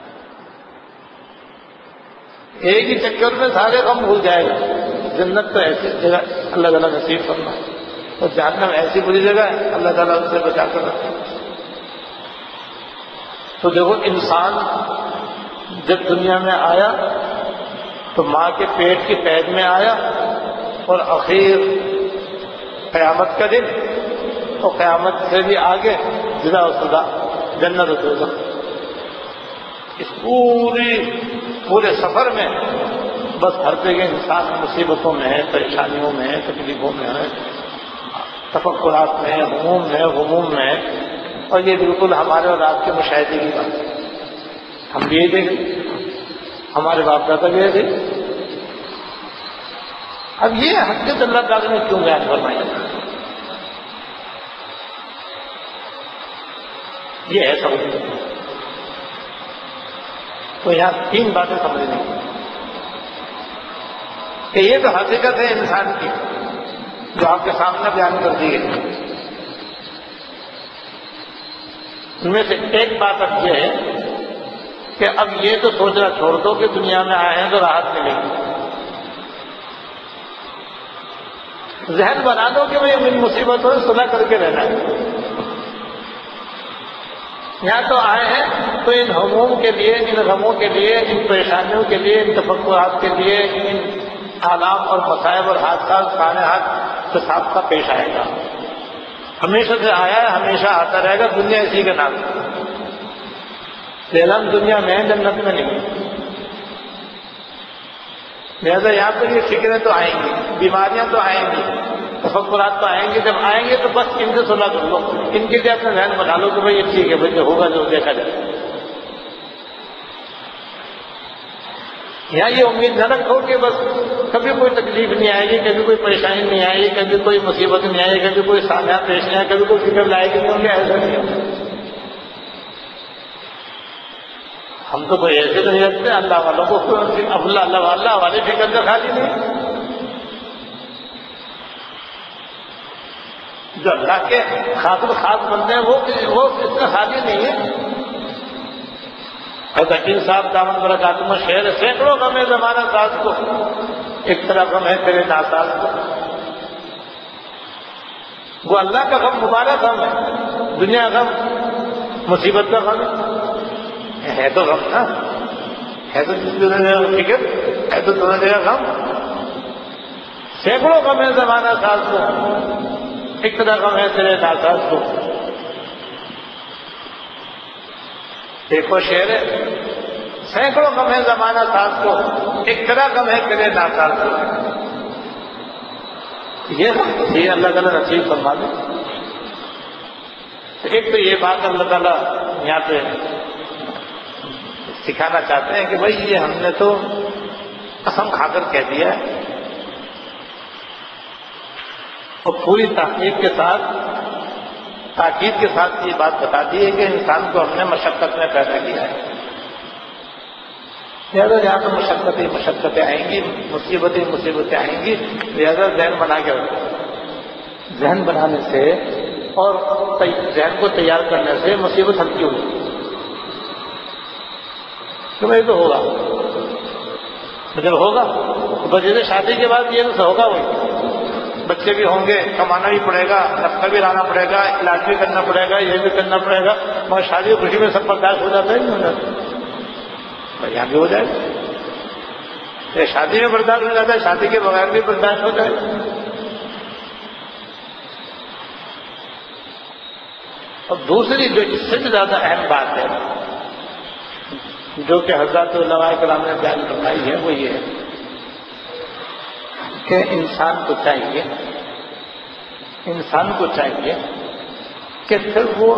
S1: ایک ہی چکر میں سارے غم بھول جائے گا۔ جنت تو ایسی جگہ اللہ تعالیٰ نصیب فرمائے، اور جہنم ایسی بری جگہ ہے اللہ تعالیٰ اس سے بچا کر رکھے۔ تو دیکھو انسان جب دنیا میں آیا تو ماں کے پیٹ کی قید میں آیا، اور اخیر قیامت کا دن اور قیامت سے بھی آگے جزا و سزا جنت و دوزخ۔ اس پوری پورے سفر میں بس ہر جگہ انسان مصیبتوں میں ہے، پریشانیوں میں ہے، تکلیفوں میں ہے، تفکرات میں ہے، ہموم میں ہے، غموم میں ہے، اور یہ بالکل ہمارے اور آپ کے مشاہدے کی بات ہے۔ ہم بھی یہ دیکھیں، ہمارے باپ دادا بھی ایسے۔ اب یہ حقیقت اللہ تعالیٰ نے کیوں بیان فرمائی؟ یہ ہے سمجھنے تو یہاں تین باتیں سمجھنے کی کہ یہ تو حقیقت ہے انسان کی جو آپ کے سامنے بیان کر دی ہے۔ ان میں سے ایک بات اب یہ ہے کہ اب یہ تو سوچنا چھوڑ دو کہ دنیا میں آئے ہیں تو راحت ملے گی، ذہن بنا دو کہ بھائی ان مصیبتوں سے صلح کر کے رہنا ہے۔ یہاں تو آئے ہیں تو ان ہموم کے لیے، ان غموں کے لیے، ان پریشانیوں کے لیے، ان تفکرات کے لیے، ان آلام اور مصائب اور حادثات سانحات سے سابقہ پیش آئے گا۔ ہمیشہ سے آیا ہے، ہمیشہ آتا رہے گا، دنیا اسی کا نام ہے۔ ہم دنیا میں ہیں، جنت میں نہیں۔ لہٰذا یہاں پر یہ فکریں تو آئیں گی، بیماریاں تو آئیں گی، تفکرات تو آئیں گے۔ جب آئیں گے تو بس ان سے صلح کر لو، ان کے لیے اپنا ذہن بنا لو کہ بھائی یہ ٹھیک ہے، بھائی جو ہوگا جو دیکھا جائے۔ یہاں یہ امید نہ رکھو کہ بس کبھی کوئی تکلیف نہیں آئے گی، کبھی کوئی پریشانی نہیں آئے گی، کبھی کوئی مصیبت نہیں آئے گی، کبھی کوئی سانحہ پیش نہیں آئے، کبھی کوئی فکر لائے گی نہیں ہوں گے، ایسا نہیں ہوگا۔ ہم تو کوئی ایسے نہیں رکھتے، اللہ والوں کو اللہ اللہ اللہ والے فکر سے خالی نہیں۔ جو اللہ کے خاطر خاص بندے ہیں وہ وہ اس سے خالی نہیں ہے۔ حضرت حکیم صاحب دامن برکاتہم شعر سینکڑوں غم ہے زمانہ ساز کو، ایک طرح غم ہے تیرے ناساز کو۔ وہ اللہ کا غم مبارک غم ہے، دنیا غم مصیبت کا غم ہے تو غم نا، ہے تو دونوں جگہ فکر، ہے تو دونوں جگہ غم۔ سینکڑوں غم ہے زمانہ ساز کو، ایک طرح غم ہے تیرے ناساز کو۔ ایک اور شعر ہے، سینکڑوں غم ہے زمانہ ساز کو، ایک طرح غم ہے تیرے ناساز کو۔ یہ یہ اللہ تعالیٰ نصیب فرما دے۔ ایک تو یہ بات اللہ تعالیٰ یہاں پہ سکھانا چاہتے ہیں کہ بھائی یہ ہم نے تو قسم کھا کر کہہ دیا ہے، اور پوری تحقیق کے ساتھ تاکید کے ساتھ یہ بات بتا دی ہے کہ انسان کو ہم نے مشقت میں پیدا کیا ہے۔ لہٰذا جہاں تو مشقتیں مشقتیں آئیں گی، مصیبتیں مصیبتیں آئیں گی، لہٰذا ذہن بنا کے رکھو۔ ذہن بنانے سے اور ذہن کو تیار کرنے سے مصیبت ہلکی ہوگی کہ بھائی تو ہوگا، جب ہوگا تو بچے سے شادی کے بعد یہ تو ہوگا، وہی بچے بھی ہوں گے، کمانا بھی پڑے گا، نفقہ بھی لانا پڑے گا، علاج بھی کرنا پڑے گا، یہ بھی کرنا پڑے گا، مگر شادی کی خوشی میں سب برداشت ہو جاتا ہے نہیں ہو جاتا؟ یہاں بھی ہو جائے گا، شادی میں برداشت ہو جاتا ہے، شادی کے بغیر بھی برداشت ہو جائے گا۔ اور دوسری جو اس سے بھی زیادہ اہم بات ہے جو کہ حضرات علماء کرام نے بیان فرمائی ہے، وہ یہ ہے کہ انسان کو چاہیے انسان کو چاہیے کہ پھر وہ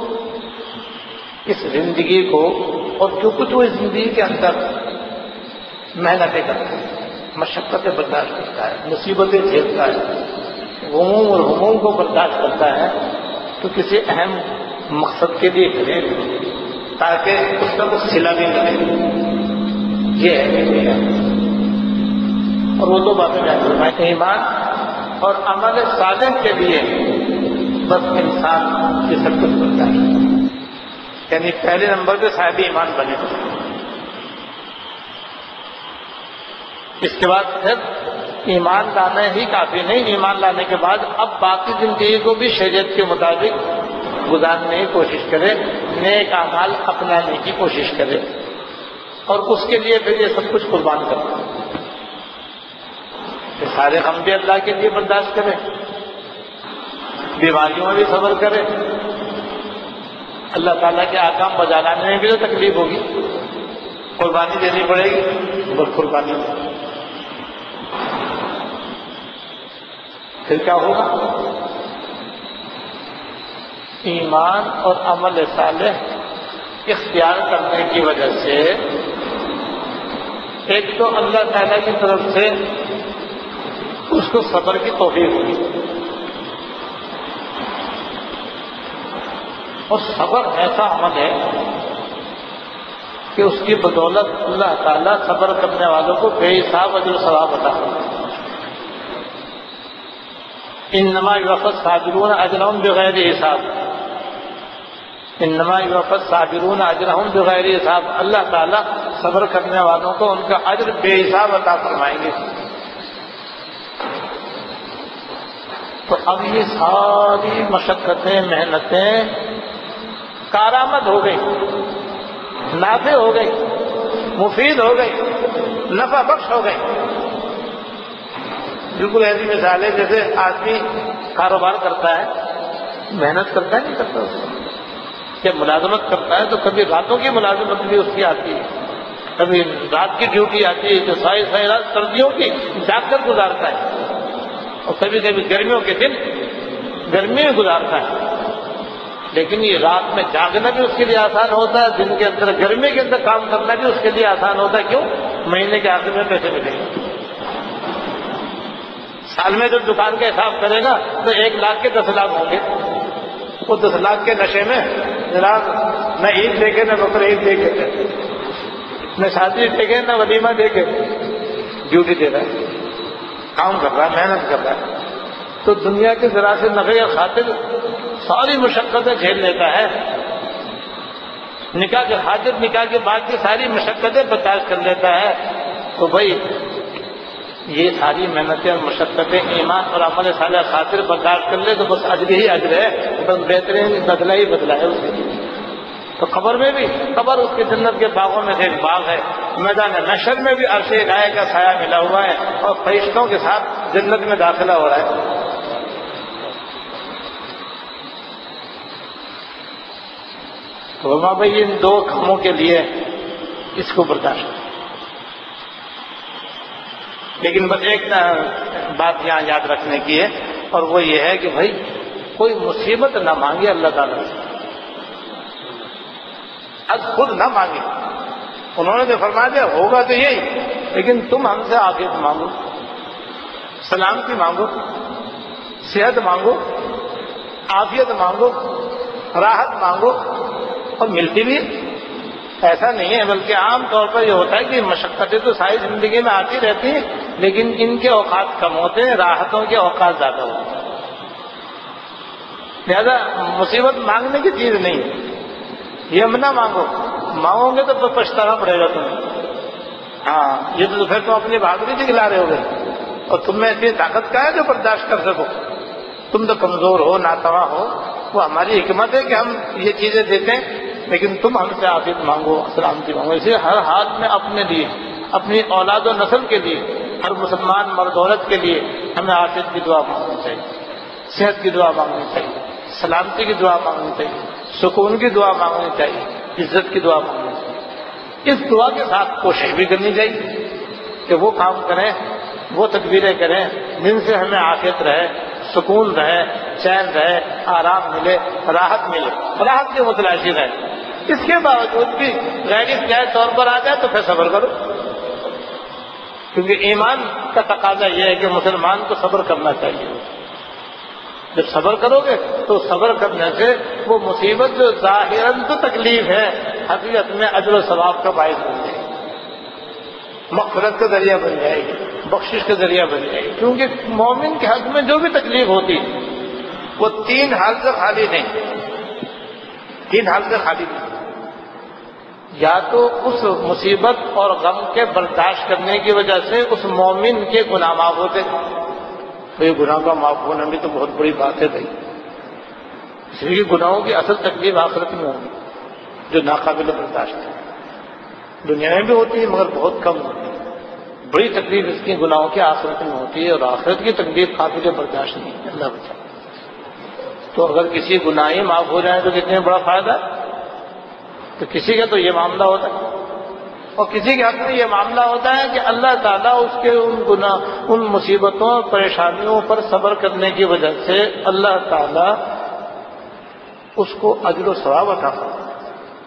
S1: اس زندگی کو، اور جو کچھ وہ زندگی کے اندر محنتیں کرتا ہے، مشقتیں برداشت کرتا ہے، مصیبتیں جھیلتا ہے، غموم اور ہموم کو برداشت کرتا ہے، تو کسی اہم مقصد کے لیے کرے تاکہ اس کا کچھ صلہ بھی ملے۔ یہ ہے کہ اور وہ دو باتیں بیان فرمائیں، ایمان اور عمل صالح کے لیے بس انسان یہ سب کچھ کرتا ہے، یعنی پہلے نمبر پہ صاحب ایمان بنے۔ اس کے بعد پھر ایمان لانا ہی کافی نہیں، ایمان لانے کے بعد اب باقی زندگی کو بھی شریعت کے مطابق گزارنے کی کوشش کرے، نیک اعمال اپنانے کی کوشش کرے، اور اس کے لیے پھر یہ سب کچھ قربان کرے، کہ سارے غم بھی اللہ کے لیے برداشت کرے، بیماریوں میں بھی صبر کرے، اللہ تعالیٰ کے احکام بجا لانے میں بھی تو تکلیف ہوگی، قربانی دینی پڑے گی، بس قربانی دے، پھر کیا ہوگا؟ ایمان اور عمل صالح اختیار کرنے کی وجہ سے ایک تو اللہ تعالیٰ کی طرف سے اس کو صبر کی توفیق ہوئی، اور صبر ایسا عمل ہے کہ اس کی بدولت اللہ تعالیٰ صبر کرنے والوں کو بے حساب اجر و ثواب عطا کرتا ہے۔ انما یوفی الصابرون اجرهم بغیر حساب، انما یوفی الصابرون اجرهم بغیر حساب، اللہ تعالیٰ صبر کرنے والوں کو ان کا اجر بے حساب عطا فرمائیں گے۔ تو اب یہ ساری مشقتیں محنتیں کارآمد ہو گئی، نافع ہو گئی، مفید ہو گئی، نفع بخش ہو گئی۔ بالکل ایسی مثال ہے جیسے آدمی کاروبار کرتا ہے، محنت کرتا ہے نہیں کرتا اس کو، جب ملازمت کرتا ہے تو کبھی راتوں کی ملازمت بھی اس کی آتی ہے، کبھی رات کی ڈیوٹی آتی ہے جو ساری ساری رات سردیوں کی جاگ کر گزارتا ہے، اور کبھی کبھی گرمیوں کے دن گرمی میں گزارتا ہے۔ لیکن یہ رات میں جاگنا بھی اس کے لیے آسان ہوتا ہے، دن کے اندر گرمی کے اندر کام کرنا بھی اس کے لیے آسان ہوتا ہے۔ کیوں؟ مہینے کے آخر میں پیسے ملیں گے۔ سال میں جب دکان کا حساب کرے گا تو ایک لاکھ کے دس لاکھ ہوں گے، وہ دس لاکھ کے نشے میں جناب نہ عید دیکھے نہ بقر عید دیکھے، نہ شادی دیکھے نہ ولیمہ دیکھے، ڈیوٹی دے رہا ہے، کام کر رہا ہے، محنت کر رہا ہے، تو دنیا کے ذرا سے نفع کی خاطر ساری مشقتیں جھیل لیتا ہے، نکاح کے خاطر نکاح کے بعد کی ساری مشقتیں برداشت کر لیتا ہے۔ تو بھائی یہ ساری محنتیں اور مشقتیں ایمان اور عمل صالح خاطر برداشت کر لے تو بس اجر ہی اجر ہے، بس بہترین بدلہ ہی بدلہ ہے اس کے لیے۔ تو قبر میں بھی، قبر اس کے جنت کے باغوں میں سے ایک باغ ہے، میدان محشر میں بھی عرش الہی کا سایہ ملا ہوا ہے، اور فرشتوں کے ساتھ جنت میں داخلہ ہو رہا ہے۔ تو ماں بھائی ان دو کاموں کے لیے اس کو برداشت کریں۔ لیکن بس ایک بات یہاں یاد رکھنے کی ہے، اور وہ یہ ہے کہ بھائی کوئی مصیبت نہ مانگے اللہ تعالیٰ سے، از خود نہ مانگے۔ انہوں نے تو فرما دیا ہوگا تو یہی، لیکن تم ہم سے عافیت مانگو، سلامتی مانگو، صحت مانگو، عافیت مانگو، راحت مانگو، اور ملتی بھی ایسا نہیں ہے، بلکہ عام طور پر یہ ہوتا ہے کہ مشقتیں تو ساری زندگی میں آتی رہتی ہیں، لیکن ان کے اوقات کم ہوتے ہیں، راحتوں کے اوقات زیادہ ہوتے ہیں۔ لہذا مصیبت مانگنے کی چیز نہیں ہے، یہ نہ مانگو، مانگو گے تو پچھتانا پڑے گا تمہیں۔ ہاں یہ تو پھر تم اپنی بہادری دکھلا رہے ہو گے، اور تم میں اتنی طاقت کا ہے جو برداشت کر سکو، تم تو کمزور ہو، ناتواں ہو۔ وہ ہماری حکمت ہے کہ ہم یہ چیزیں دیتے ہیں، لیکن تم ہم سے عافیت مانگو، سلامتی مانگو۔ اسے ہر حال میں اپنے لیے، اپنی اولاد و نسل کے لیے، ہر مسلمان مرد عورت کے لیے ہمیں عافیت کی دعا مانگنی چاہیے، صحت کی دعا مانگنی چاہیے، سلامتی کی دعا مانگنی چاہیے، سکون کی دعا مانگنی چاہیے، عزت کی دعا مانگنی چاہیے۔ اس دعا کے ساتھ کوشش بھی کرنی چاہیے کہ وہ کام کریں، وہ تدبیریں کریں جن سے ہمیں عافیت رہے، سکون رہے، چین رہے، آرام ملے، راحت ملے، راحت کے متلاشی رہے۔ اس کے باوجود بھی غیر اختیاری طور پر آ جائے تو پھر صبر کرو، کیونکہ ایمان کا تقاضا یہ ہے کہ مسلمان کو صبر کرنا چاہیے۔ جب صبر کرو گے تو صبر کرنے سے وہ مصیبت جو ظاہراً تو تکلیف ہے، حقیقت میں اجر و ثواب کا باعث بن جائے گی، مغفرت کا ذریعہ بن جائے گی، بخشش کا ذریعہ بن جائے گی۔ کیونکہ مومن کے حق میں جو بھی تکلیف ہوتی ہے وہ تین حال سے خالی نہیں، تین حال سے خالی نہیں۔ یا تو اس مصیبت اور غم کے برداشت کرنے کی وجہ سے اس مومن کے گناہ معاف ہوتے، بھئی گناہ کا معاف ہونا بھی تو بہت بڑی بات ہے بھائی، اس لیے گناہوں کی اصل تکلیف آخرت میں ہوگی جو ناقابل برداشت ہے. دنیا میں بھی ہوتی ہے مگر بہت کم ہوتی ہے. بڑی تکلیف اس کی گناہوں کی آخرت میں ہوتی ہے، اور آخرت کی تکلیف قابل برداشت نہیں ہے. اللہ بچائے. تو اگر کسی گناہ معاف ہو جائے تو کتنے بڑا فائدہ ہے. تو کسی کا تو یہ معاملہ ہوتا ہے، اور کسی کے حق میں یہ معاملہ ہوتا ہے کہ اللہ تعالیٰ اس کے ان گناہ ان مصیبتوں پریشانیوں پر صبر کرنے کی وجہ سے اللہ تعالیٰ اس کو اجر و ثواب عطا کرتا ہے.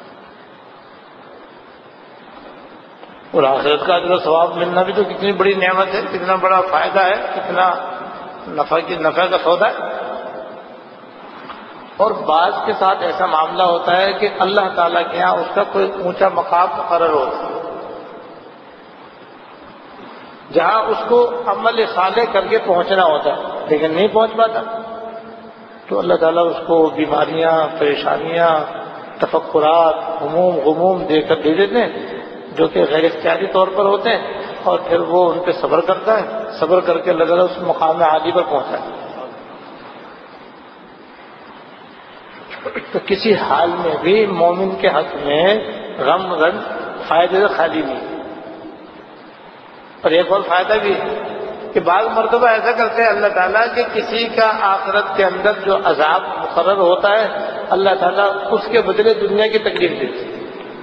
S1: اور آخرت کا اجر و ثواب ملنا بھی تو کتنی بڑی نعمت ہے، کتنا بڑا فائدہ ہے، کتنا نفع کی نفع کا سودا ہے. اور بعض کے ساتھ ایسا معاملہ ہوتا ہے کہ اللہ تعالیٰ کے یہاں اس کا کوئی اونچا مقام مقرر ہوتا ہے جہاں اس کو عمل صالح کر کے پہنچنا ہوتا ہے لیکن نہیں پہنچ پاتا، تو اللہ تعالیٰ اس کو بیماریاں، پریشانیاں، تفکرات، ہموم غموم دے کر دے دیتے ہیں جو کہ غیر اختیاری طور پر ہوتے ہیں، اور پھر وہ ان پہ صبر کرتا ہے. صبر کر کے اللہ تعالیٰ اس مقام عالی پر پہنچا ہے. تو کسی حال میں بھی مومن کے حق میں غم غم فائدے سے خالی نہیں. اور ایک اور فائدہ بھی ہے کہ بعض مرتبہ ایسا کرتے ہیں اللہ تعالیٰ کہ کسی کا آخرت کے اندر جو عذاب مقرر ہوتا ہے اللہ تعالیٰ اس کے بدلے دنیا کی تکلیف دیتے ہیں،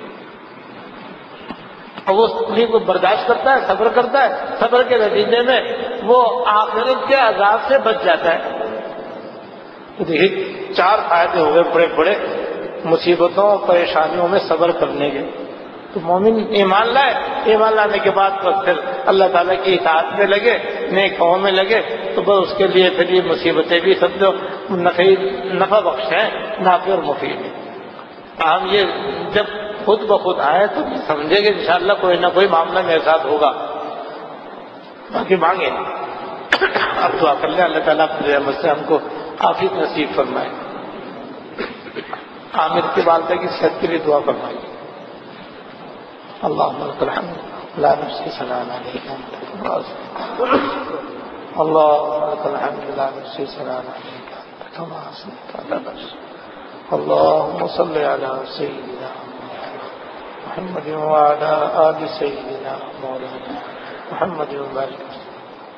S1: اور وہ اس تکلیف کو برداشت کرتا ہے، صبر کرتا ہے. صبر کے نتیجے میں وہ آخرت کے عذاب سے بچ جاتا ہے. تو دیکھیے چار فائدے ہو گئے بڑے بڑے مصیبتوں اور پریشانیوں میں صبر کرنے کے. تو مومن ایمان لائے، ایمان لانے کے بعد تو پھر اللہ تعالیٰ کی اطاعت میں لگے، نیک کاموں میں لگے، تو بس اس کے لیے پھر یہ مصیبتیں بھی سب جو نفع بخش ہیں، نافع اور مفید ہیں. ہم یہ جب خود بخود آئے تو سمجھے کہ انشاءاللہ کوئی نہ کوئی معاملہ میرے ساتھ ہوگا. باقی مانگے اب دعا کر لیں اللہ تعالیٰ اپنی رحمت سے ہم کو عافیت نصیب فرمائے. عامر کی والدہ کی صحت کے لیے دعا فرمائیے. اللهم لك الحمد لا نحصي ثناء عليك انت اللهم لك الحمد لا نحصي ثناء عليك انت كما اثنيت على نفسك. اللهم صل على سيدنا محمد وعلى آل سيدنا مولانا محمد وبارك وسلم.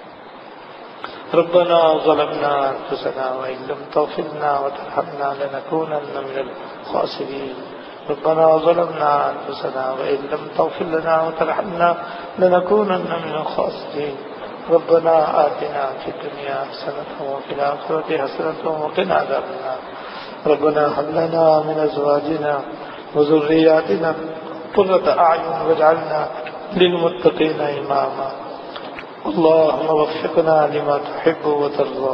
S1: ربنا ظلمنا انفسنا وان لم تغفر لنا وترحمنا لنكونن من الخاسرين. ربنا ظلمنا انفسنا وان لم تغفر لنا وترحمنا لنكونن من الخاسرين. ربنا آتنا في الدنيا حسنة وفي الآخرة حسنة وقنا عذاب النار. ربنا هب لنا من ازواجنا وذرياتنا قرة اعين واجعلنا للمتقين اماما. اللهم وفقنا لما تحب وترضى.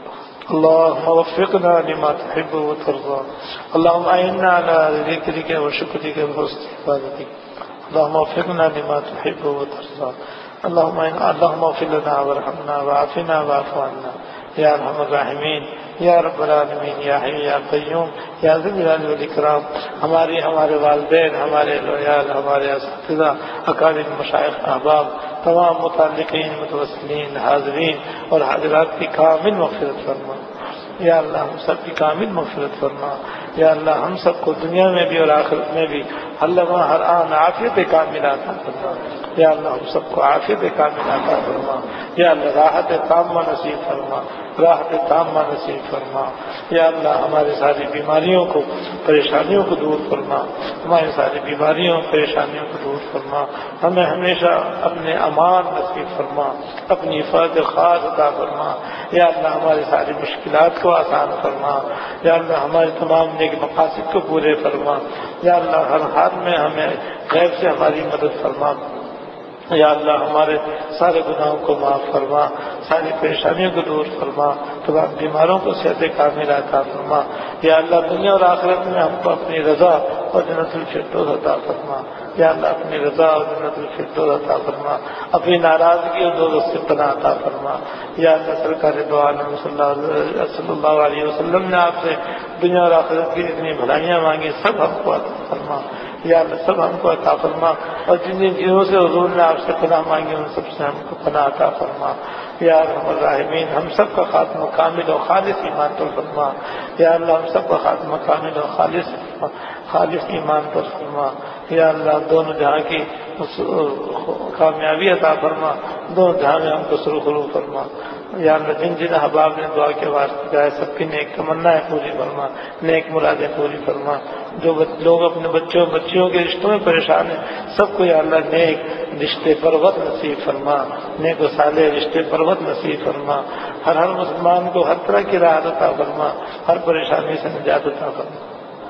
S1: اللهم وفقنا لما تحب وترضى. اللهم أعنا على ذكرك وشكرك وحسن عبادتك. اللهم وفقنا لما تحب وترضى. اللهم اللهم اغفر لنا وارحمنا وعافنا واعف عنا یا ارحم الراحمین یا رب العالمین یا حی یا قیوم یا ذی الجلال والاکرام. ہماری ہمارے والدین، ہمارے لویال، ہمارے اساتذہ، اکابر مشائخ، احباب، تمام متعلقین، متوسلین، حاضرین اور حاضرات کی کامل مغفرت فرما. یا اللہ ہم سب کی کامل مغفرت فرما. یا اللہ ہم سب کو دنیا میں بھی اور آخرت میں بھی ہر لمحہ ہر آن عافیت کامل عطا فرما. یا اللہ ہم سب کو عافیت کامل عطا فرما. یا اللہ راحت تامہ نصیب فرما، راحت تامہ نصیب فرما. یا اللہ ہماری ساری بیماریوں کو، پریشانیوں کو دور فرما. ہماری ساری بیماریوں پریشانیوں کو دور فرما. ہمیں ہمیشہ اپنے امان نصیب فرما، اپنی حفاظت خاص عطا فرما. یا اللہ ہماری ساری مشکلات کو آسان فرما. یا اللہ ہمارے تمام نیک مقاصد کو پورے فرما. یا اللہ ہر حال میں ہمیں غیب سے ہماری مدد فرما. یا اللہ ہمارے سارے گناہوں کو معاف فرما، ساری پریشانیوں کو دور فرما، تمام بیماروں کو صحت کامل عطا فرما. یا اللہ دنیا اور آخرت میں ہم کو اپنی رضا اور جنت الفردوس عطا فرما. یا اللہ اپنی رضا اور جنت الفردوس عطا فرما. اپنی ناراضگی اور دوزخ سے پناہ عطا فرما. یا اللہ سرکار دو عالم صلی اللہ علیہ وسلم نے آپ سے دنیا اور آخرت کی اتنی بھلائیاں مانگی سب ہم کو عطا فرما یا اللہ، سب ہم کو عطا فرما، اور جن جن چیزوں سے حضور نے آپ سے پناہ مانگی ان سب سے ہم کو پناہ عطا فرما یا ارحم الراحمین۔ ہم سب کا خاتمہ کامل و خالص ایمان پر فرما یا اللہ، ہم سب کا خاتمہ کامل و خالص خالص ایمان پر فرما یا اللہ، دونوں جہاں کی کامیابی عطا فرما، دونوں جہاں میں ہم کو سرخرو فرما یا اللہ، جن جن احباب نے دعا کے واسطے گائے سب کی نیک تمنائیں پوری فرما، نیک مرادیں پوری فرما۔ جو لوگ اپنے بچوں بچیوں کے رشتوں میں پریشان ہیں سب کو یا اللہ نیک رشتے پروت نصیب فرما، نیک و صالح رشتے پروت نصیب فرما، ہر ہر مسلمان کو ہر طرح کی راحت عطا فرما، ہر پریشانی سے نجات عطا فرما۔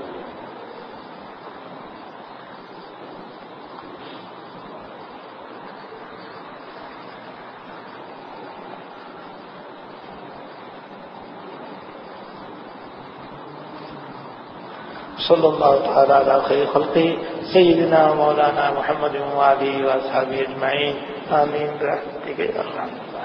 S1: صلی اللہ تعالی علی خیر خلقہ سیدنا مولانا محمد وآلہ وصحبہ اجمعین، آمین برحمتک یا ارحم۔